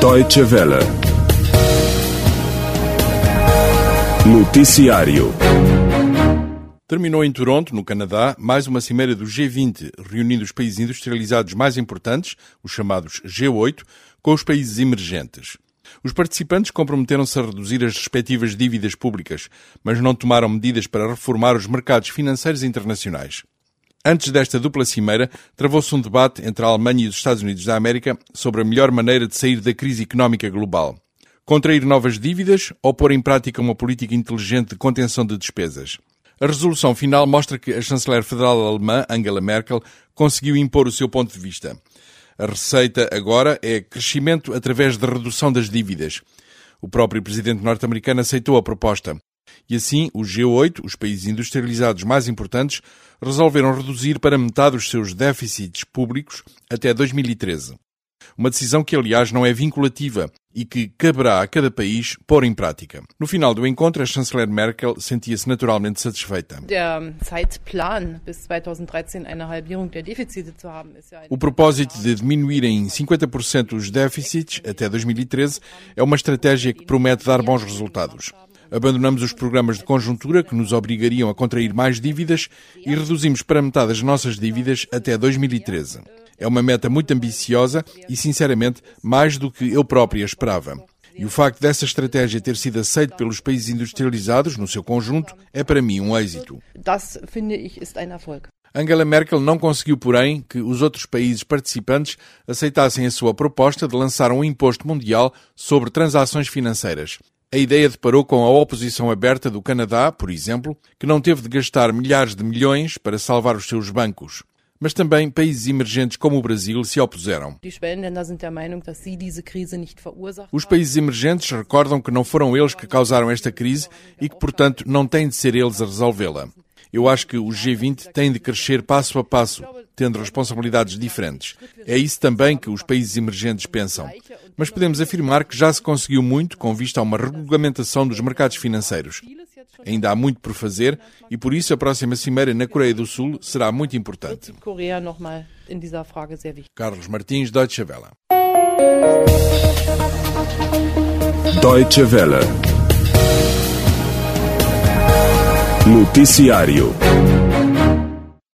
Deutsche Welle. Noticiário. Terminou em Toronto, no Canadá, mais uma cimeira do G20, reunindo os países industrializados mais importantes, os chamados G8, com os países emergentes. Os participantes comprometeram-se a reduzir as respectivas dívidas públicas, mas não tomaram medidas para reformar os mercados financeiros internacionais. Antes desta dupla cimeira, travou-se um debate entre a Alemanha e os Estados Unidos da América sobre a melhor maneira de sair da crise económica global. Contrair novas dívidas ou pôr em prática uma política inteligente de contenção de despesas. A resolução final mostra que a chanceler federal alemã, Angela Merkel, conseguiu impor o seu ponto de vista. A receita agora é crescimento através da redução das dívidas. O próprio presidente norte-americano aceitou a proposta. E assim, os G8, os países industrializados mais importantes, resolveram reduzir para metade os seus déficits públicos até 2013. Uma decisão que, aliás, não é vinculativa e que caberá a cada país pôr em prática. No final do encontro, a chanceler Merkel sentia-se naturalmente satisfeita. O propósito de diminuir em 50% os déficits até 2013 é uma estratégia que promete dar bons resultados. Abandonamos os programas de conjuntura que nos obrigariam a contrair mais dívidas e reduzimos para metade as nossas dívidas até 2013. É uma meta muito ambiciosa e, sinceramente, mais do que eu própria esperava. E o facto dessa estratégia ter sido aceita pelos países industrializados, no seu conjunto, é para mim um êxito. Angela Merkel não conseguiu, porém, que os outros países participantes aceitassem a sua proposta de lançar um imposto mundial sobre transações financeiras. A ideia deparou com a oposição aberta do Canadá, por exemplo, que não teve de gastar milhares de milhões para salvar os seus bancos. Mas também países emergentes como o Brasil se opuseram. Os países emergentes recordam que não foram eles que causaram esta crise e que, portanto, não têm de ser eles a resolvê-la. Eu acho que o G20 tem de crescer passo a passo, tendo responsabilidades diferentes. É isso também que os países emergentes pensam. Mas podemos afirmar que já se conseguiu muito com vista a uma regulamentação dos mercados financeiros. Ainda há muito por fazer e, por isso, a próxima cimeira na Coreia do Sul será muito importante. Carlos Martins, Deutsche Welle. Deutsche Welle. Noticiário.